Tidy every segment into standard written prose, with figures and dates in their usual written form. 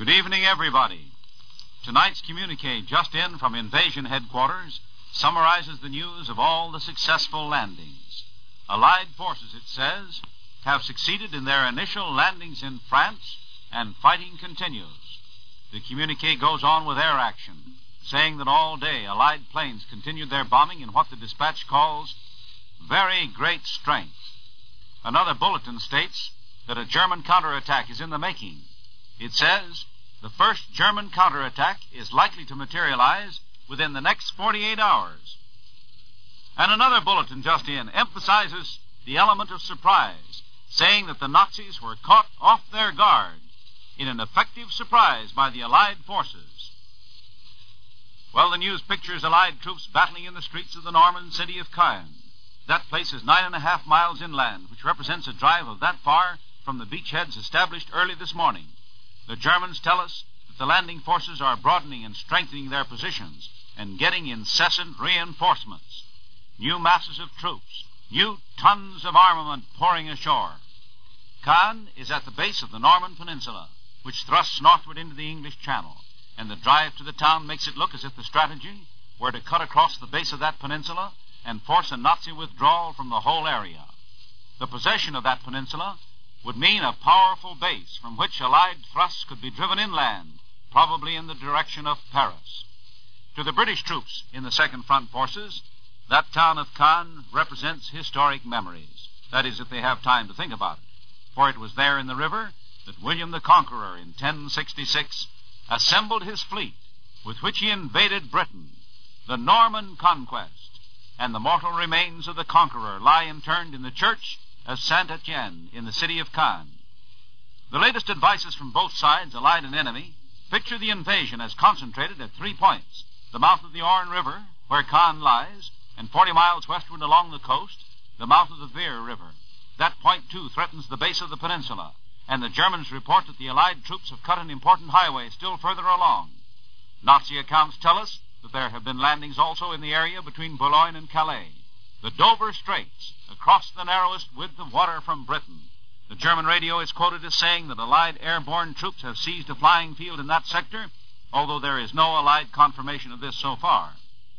Good evening, everybody. Tonight's communique just in from Invasion Headquarters summarizes the news of all the successful landings. Allied forces, it says, have succeeded in their initial landings in France, and fighting continues. The communique goes on with air action, saying that all day Allied planes continued their bombing in what the dispatch calls very great strength. Another bulletin states that a German counterattack is in the making. It says the first German counterattack is likely to materialize within the next 48 hours. And another bulletin just in emphasizes the element of surprise, saying that the Nazis were caught off their guard in an effective surprise by the Allied forces. Well, the news pictures Allied troops battling in the streets of the Norman city of Caen. That place is 9.5 miles inland, which represents a drive of that far from the beachheads established early this morning. The Germans tell us that the landing forces are broadening and strengthening their positions and getting incessant reinforcements. New masses of troops, new tons of armament pouring ashore. Caen is at the base of the Norman Peninsula, which thrusts northward into the English Channel, and the drive to the town makes it look as if the strategy were to cut across the base of that peninsula and force a Nazi withdrawal from the whole area. The possession of that peninsula would mean a powerful base from which Allied thrusts could be driven inland, probably in the direction of Paris. To the British troops in the Second Front forces, that town of Caen represents historic memories. That is, if they have time to think about it. For it was there in the river that William the Conqueror in 1066 assembled his fleet with which he invaded Britain, the Norman conquest, and the mortal remains of the conqueror lie interned in the church of Saint-Etienne in the city of Caen. The latest advices from both sides, Allied and enemy, picture the invasion as concentrated at 3 points: the mouth of the Orne River, where Caen lies, and 40 miles westward along the coast, the mouth of the Vire River. That point, too, threatens the base of the peninsula, and the Germans report that the Allied troops have cut an important highway still further along. Nazi accounts tell us that there have been landings also in the area between Boulogne and Calais, the Dover Straits, across the narrowest width of water from Britain. The German radio is quoted as saying that Allied airborne troops have seized a flying field in that sector, although there is no Allied confirmation of this so far.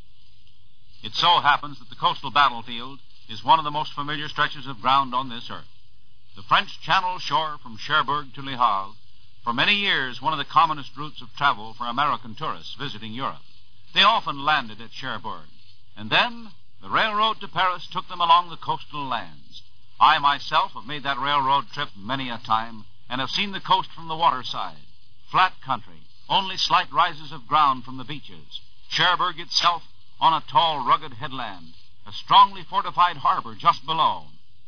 It so happens that the coastal battlefield is one of the most familiar stretches of ground on this earth. The French Channel shore from Cherbourg to Le Havre, for many years one of the commonest routes of travel for American tourists visiting Europe. They often landed at Cherbourg, and then the railroad to Paris took them along the coastal lands. I myself have made that railroad trip many a time and have seen the coast from the water side. Flat country, only slight rises of ground from the beaches. Cherbourg itself on a tall, rugged headland, a strongly fortified harbor just below.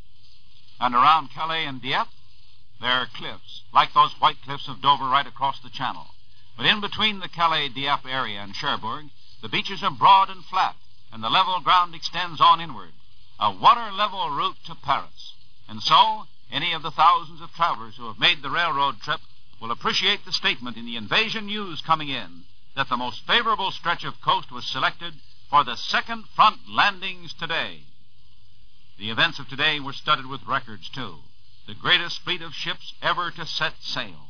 And around Calais and Dieppe, there are cliffs, like those white cliffs of Dover right across the channel. But in between the Calais-Dieppe area and Cherbourg, the beaches are broad and flat, and the level ground extends on inward, a water-level route to Paris. And so, any of the thousands of travelers who have made the railroad trip will appreciate the statement in the Invasion News coming in that the most favorable stretch of coast was selected for the Second Front landings today. The events of today were studded with records, too. The greatest fleet of ships ever to set sail.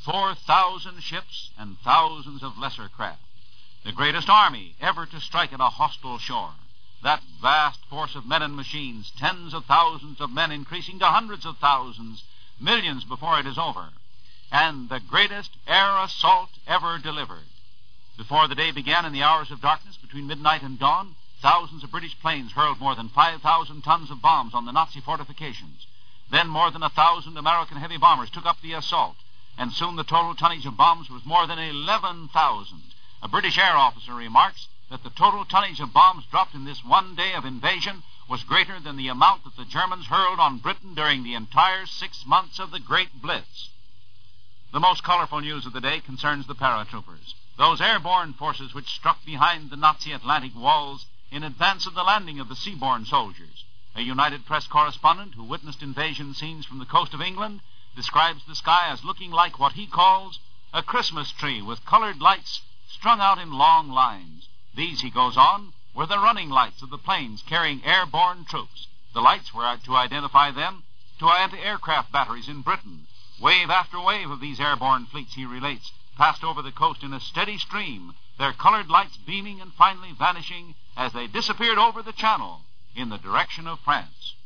4,000 ships and thousands of lesser craft. The greatest army ever to strike at a hostile shore. That vast force of men and machines, tens of thousands of men increasing to hundreds of thousands, millions before it is over. And the greatest air assault ever delivered. Before the day began in the hours of darkness between midnight and dawn, thousands of British planes hurled more than 5,000 tons of bombs on the Nazi fortifications. Then more than 1,000 American heavy bombers took up the assault, and soon the total tonnage of bombs was more than 11,000. A British air officer remarks that the total tonnage of bombs dropped in this one day of invasion was greater than the amount that the Germans hurled on Britain during the entire 6 months of the Great Blitz. The most colorful news of the day concerns the paratroopers, those airborne forces which struck behind the Nazi Atlantic walls in advance of the landing of the seaborne soldiers. A United Press correspondent who witnessed invasion scenes from the coast of England describes the sky as looking like what he calls a Christmas tree with colored lights strung out in long lines. These, he goes on, were the running lights of the planes carrying airborne troops. The lights were to identify them to anti-aircraft batteries in Britain. Wave after wave of these airborne fleets, he relates, passed over the coast in a steady stream, their colored lights beaming and finally vanishing as they disappeared over the channel in the direction of France.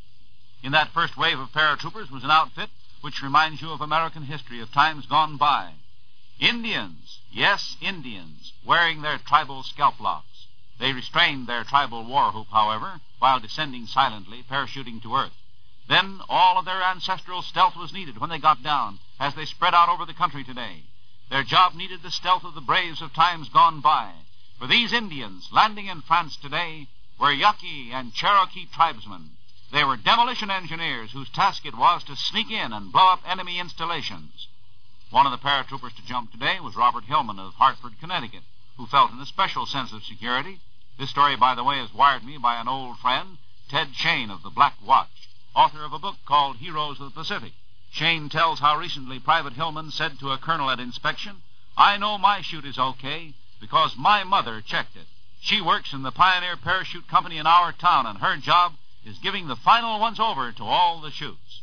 In that first wave of paratroopers was an outfit which reminds you of American history of times gone by. Indians, yes, Indians, wearing their tribal scalp locks. They restrained their tribal war whoop, however, while descending silently, parachuting to earth. Then all of their ancestral stealth was needed when they got down, as they spread out over the country today. Their job needed the stealth of the braves of times gone by. For these Indians landing in France today were Yaqui and Cherokee tribesmen. They were demolition engineers whose task it was to sneak in and blow up enemy installations. One of the paratroopers to jump today was Robert Hillman of Hartford, Connecticut, who felt an especial sense of security. This story, by the way, is wired me by an old friend, Ted Shane of the Black Watch, author of a book called Heroes of the Pacific. Shane tells how recently Private Hillman said to a colonel at inspection, "I know my chute is okay because my mother checked it. She works in the Pioneer Parachute Company in our town, and her job is giving the final ones over to all the chutes."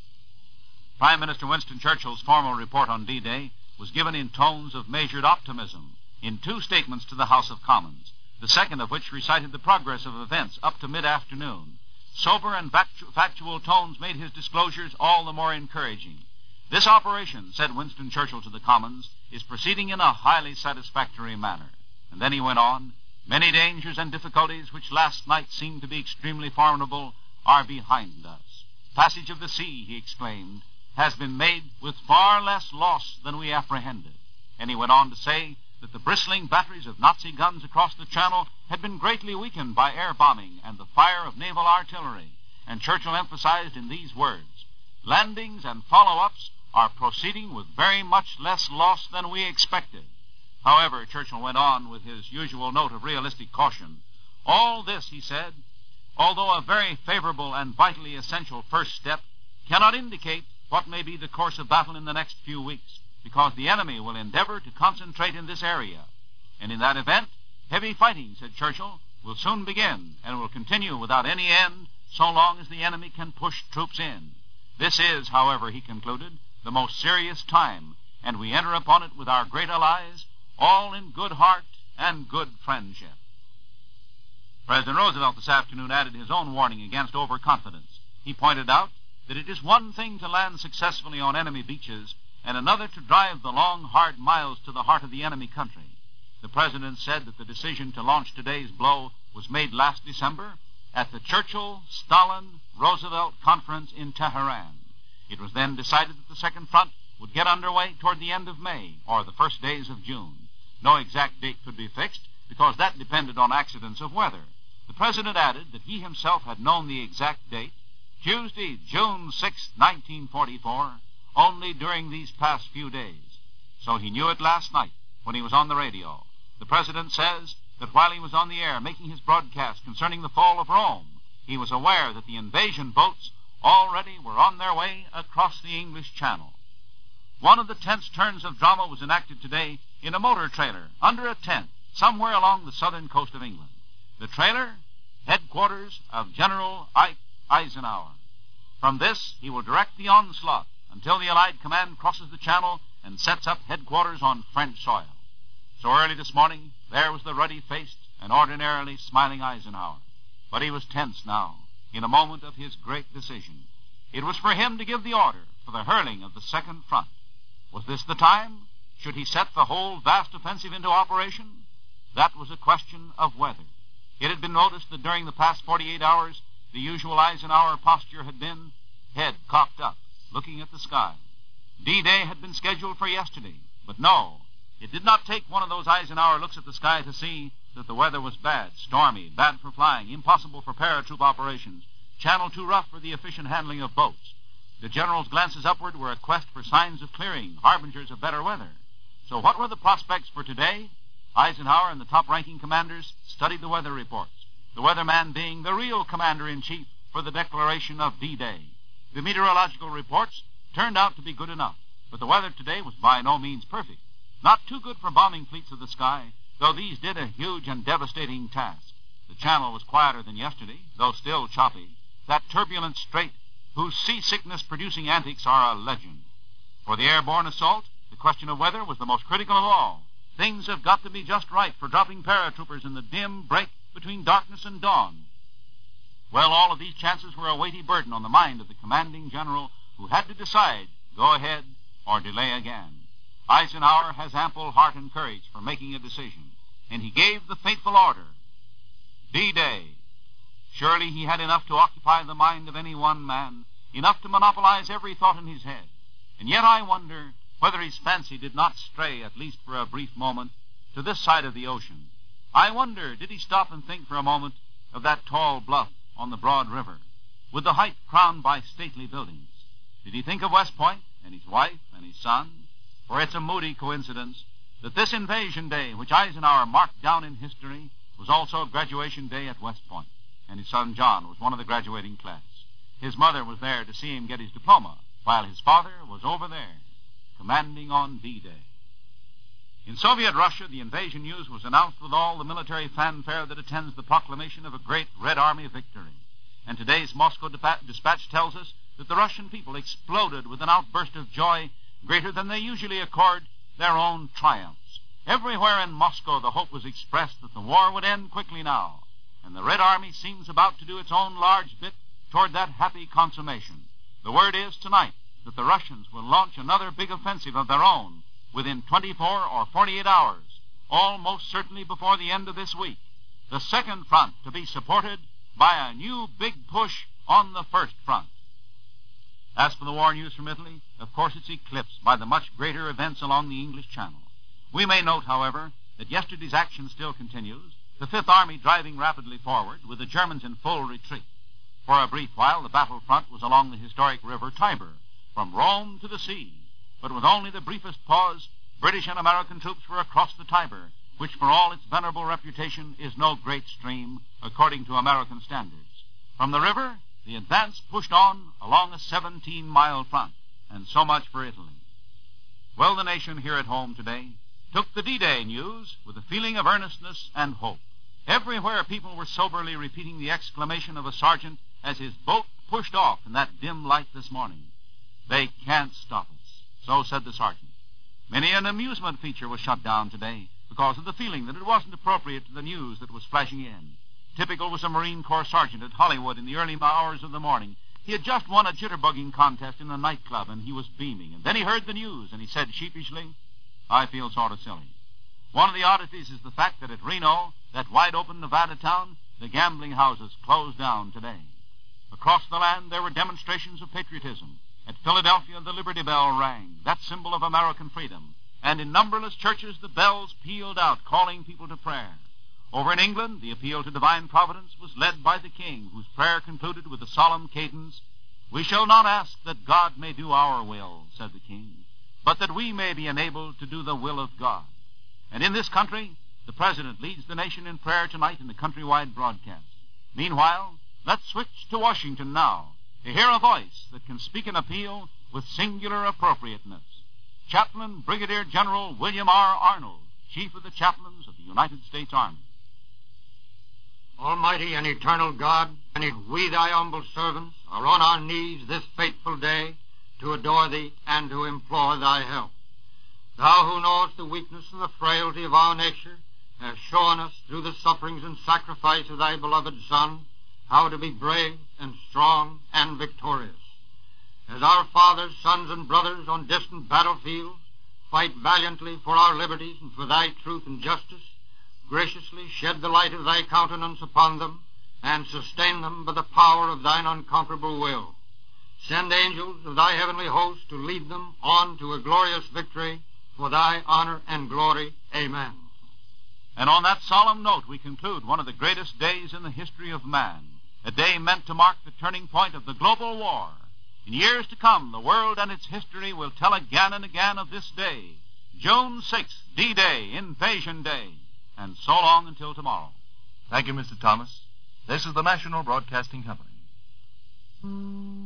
Prime Minister Winston Churchill's formal report on D-Day was given in tones of measured optimism in two statements to the House of Commons, the second of which recited the progress of events up to mid-afternoon. Sober and factual tones made his disclosures all the more encouraging. "This operation," said Winston Churchill to the Commons, "is proceeding in a highly satisfactory manner." And then he went on, "Many dangers and difficulties which last night seemed to be extremely formidable are behind us. Passage of the sea," he exclaimed, "has been made with far less loss than we apprehended." And he went on to say that the bristling batteries of Nazi guns across the Channel had been greatly weakened by air bombing and the fire of naval artillery. And Churchill emphasized in these words, "Landings and follow-ups are proceeding with very much less loss than we expected." However, Churchill went on with his usual note of realistic caution. "All this," he said, "although a very favorable and vitally essential first step, cannot indicate what may be the course of battle in the next few weeks, because the enemy will endeavor to concentrate in this area. And in that event, heavy fighting," said Churchill, "will soon begin and will continue without any end so long as the enemy can push troops in. This is, however," he concluded, "the most serious time, and we enter upon it with our great allies, all in good heart and good friendship." President Roosevelt this afternoon added his own warning against overconfidence. He pointed out that it is one thing to land successfully on enemy beaches and another to drive the long, hard miles to the heart of the enemy country. The President said that the decision to launch today's blow was made last December at the Churchill-Stalin-Roosevelt Conference in Tehran. It was then decided that the Second Front would get underway toward the end of May or the first days of June. No exact date could be fixed because that depended on accidents of weather. The President added that he himself had known the exact date, Tuesday, June 6, 1944, only during these past few days. So he knew it last night when he was on the radio. The President says that while he was on the air making his broadcast concerning the fall of Rome, he was aware that the invasion boats already were on their way across the English Channel. One of the tense turns of drama was enacted today in a motor trailer under a tent somewhere along the southern coast of England. The trailer, headquarters of General Ike Eisenhower. From this, he will direct the onslaught until the Allied command crosses the Channel and sets up headquarters on French soil. So early this morning, there was the ruddy-faced and ordinarily smiling Eisenhower. But he was tense now, in a moment of his great decision. It was for him to give the order for the hurling of the Second Front. Was this the time? Should he set the whole vast offensive into operation? That was a question of whether. It had been noticed that during the past 48 hours, the usual Eisenhower posture had been head cocked up, looking at the sky. D-Day had been scheduled for yesterday, but no, it did not take one of those Eisenhower looks at the sky to see that the weather was bad, stormy, bad for flying, impossible for paratroop operations, channel too rough for the efficient handling of boats. The general's glances upward were a quest for signs of clearing, harbingers of better weather. So what were the prospects for today? Eisenhower and the top-ranking commanders studied the weather reports, the weatherman being the real commander-in-chief for the declaration of D-Day. The meteorological reports turned out to be good enough, but the weather today was by no means perfect. Not too good for bombing fleets of the sky, though these did a huge and devastating task. The Channel was quieter than yesterday, though still choppy. That turbulent strait, whose seasickness-producing antics are a legend. For the airborne assault, The question of weather was the most critical of all. Things have got to be just right for dropping paratroopers in the dim break between darkness and dawn. Well, all of these chances were a weighty burden on the mind of the commanding general who had to decide, go ahead or delay again. Eisenhower has ample heart and courage for making a decision, and he gave the fateful order, D-Day. Surely he had enough to occupy the mind of any one man, enough to monopolize every thought in his head. And yet I wonder whether his fancy did not stray, at least for a brief moment, to this side of the ocean. I wonder, did he stop and think for a moment of that tall bluff on the broad river, with the height crowned by stately buildings? Did he think of West Point and his wife and his son? For it's a moody coincidence that this invasion day, which Eisenhower marked down in history, was also graduation day at West Point, and his son John was one of the graduating class. His mother was there to see him get his diploma, while his father was over there, commanding on D-Day. In Soviet Russia, the invasion news was announced with all the military fanfare that attends the proclamation of a great Red Army victory. And today's Moscow Dispatch tells us that the Russian people exploded with an outburst of joy greater than they usually accord their own triumphs. Everywhere in Moscow, the hope was expressed that the war would end quickly now, and the Red Army seems about to do its own large bit toward that happy consummation. The word is tonight that the Russians will launch another big offensive of their own within 24 or 48 hours, almost certainly before the end of this week. The second front to be supported by a new big push on the first front. As for the war news from Italy, of course it's eclipsed by the much greater events along the English Channel. We may note, however, that yesterday's action still continues, the Fifth Army driving rapidly forward, with the Germans in full retreat. For a brief while, the battlefront was along the historic river Tiber, from Rome to the sea. But with only the briefest pause, British and American troops were across the Tiber, which for all its venerable reputation is no great stream, according to American standards. From the river, the advance pushed on along a 17-mile front, and so much for Italy. Well, the nation here at home today took the D-Day news with a feeling of earnestness and hope. Everywhere people were soberly repeating the exclamation of a sergeant as his boat pushed off in that dim light this morning. They can't stop us, so said the sergeant. Many an amusement feature was shut down today because of the feeling that it wasn't appropriate to the news that was flashing in. Typical was a Marine Corps sergeant at Hollywood in the early hours of the morning. He had just won a jitterbugging contest in a nightclub, and he was beaming. And then he heard the news, and he said sheepishly, "I feel sort of silly." One of the oddities is the fact that at Reno, that wide-open Nevada town, the gambling houses closed down today. Across the land, there were demonstrations of patriotism. At Philadelphia, the Liberty Bell rang, that symbol of American freedom. And in numberless churches, the bells pealed out, calling people to prayer. Over in England, the appeal to divine providence was led by the king, whose prayer concluded with the solemn cadence, "We shall not ask that God may do our will," said the king, "but that we may be enabled to do the will of God." And in this country, the president leads the nation in prayer tonight in the countrywide broadcast. Meanwhile, let's switch to Washington now to hear a voice that can speak an appeal with singular appropriateness. Chaplain Brigadier General William R. Arnold, Chief of the Chaplains of the United States Army. Almighty and eternal God, and we, thy humble servants, are on our knees this fateful day to adore thee and to implore thy help. Thou who knowest the weakness and the frailty of our nature, hast shown us through the sufferings and sacrifice of thy beloved Son how to be brave and strong and victorious. As our fathers, sons, and brothers on distant battlefields fight valiantly for our liberties and for thy truth and justice, graciously shed the light of thy countenance upon them, and sustain them by the power of thine unconquerable will. Send angels of thy heavenly host to lead them on to a glorious victory for thy honor and glory. Amen. And on that solemn note, we conclude one of the greatest days in the history of man, a day meant to mark the turning point of the global war. In years to come, the world and its history will tell again and again of this day, June 6th, D-Day, Invasion Day. And so long until tomorrow. Thank you, Mr. Thomas. This is the National Broadcasting Company.